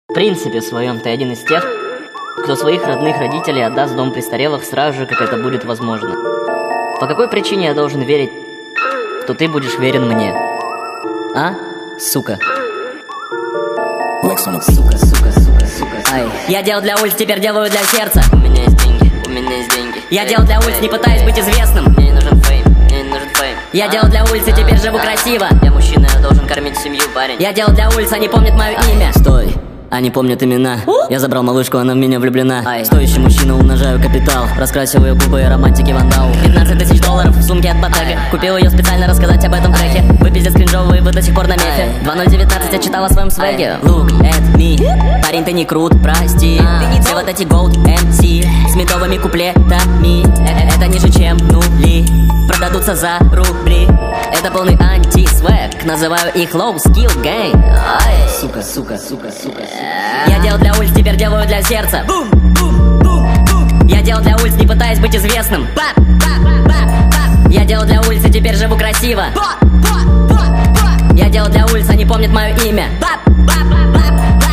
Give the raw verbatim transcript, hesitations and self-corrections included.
В принципе, в своем ты один из тех, кто своих родных родителей отдаст в дом престарелых сразу же, как это будет возможно. По какой причине я должен верить, что ты будешь верен мне? А? Сука. Сука, сука, сука, сука. Ай. Я делал для улиц, теперь делаю для сердца. У меня есть деньги, у меня есть деньги. Я делал для улиц, не пытаюсь быть известным. Мне не нужен фейм, мне не нужен фейм. Я а, делал для улицы, а, теперь живу а, красиво. Я мужчина, я должен кормить семью, парень. Я делал для улиц, они помнят мое имя. Стой, они помнят имена. Я забрал малышку, она в меня влюблена. Ай. Стоящий мужчина, умножаю капитал. Раскрасил ее губы, романтики вандал. пятнадцать тысяч долларов в сумке от Ботега. Купил ее специально рассказать об этом треке. Вы пиздец кринжовые, вы до сих пор на мефе. два ноль девятнадцать я читал о своем свеге. Look at me. Парень, ты не крут, прости. Все вот эти gold эм си с медовыми куплетами. Э- Это ниже, чем нули. Продадутся за рубли. Это полный анти-свэг. Называю их low skill gang. Ай. Сука, сука, сука, сука. Я делал для улиц, теперь делаю для сердца. Бум, бум, бум, бум. Я делал для улиц, не пытаясь быть известным. Бап, бап, бап, бап. Я делал для улиц, и теперь живу красиво. Бап, бап, бап, бап. Я делал для улиц, они помнят мое имя. Бап, бап, бап, бап.